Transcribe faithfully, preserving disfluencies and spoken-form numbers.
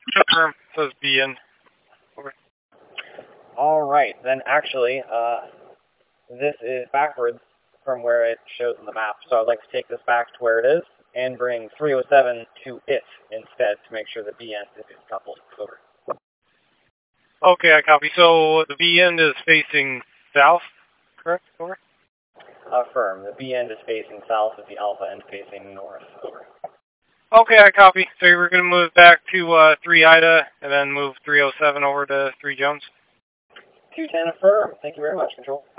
Confirm. Says B end. Over. All right, then actually, uh, this is backwards from where it shows on the map, so I'd like to take this back to where it is and bring three oh seven to it instead to make sure the B end is coupled. Over. Okay, I copy. So the B end is facing south, correct? Over. Affirm. The B end is facing south with the alpha end facing north. Over. Okay, I copy. So we're going to move back to uh, three Ida and then move three oh seven over to three Jones. two ten affirm. Thank you very much, Control.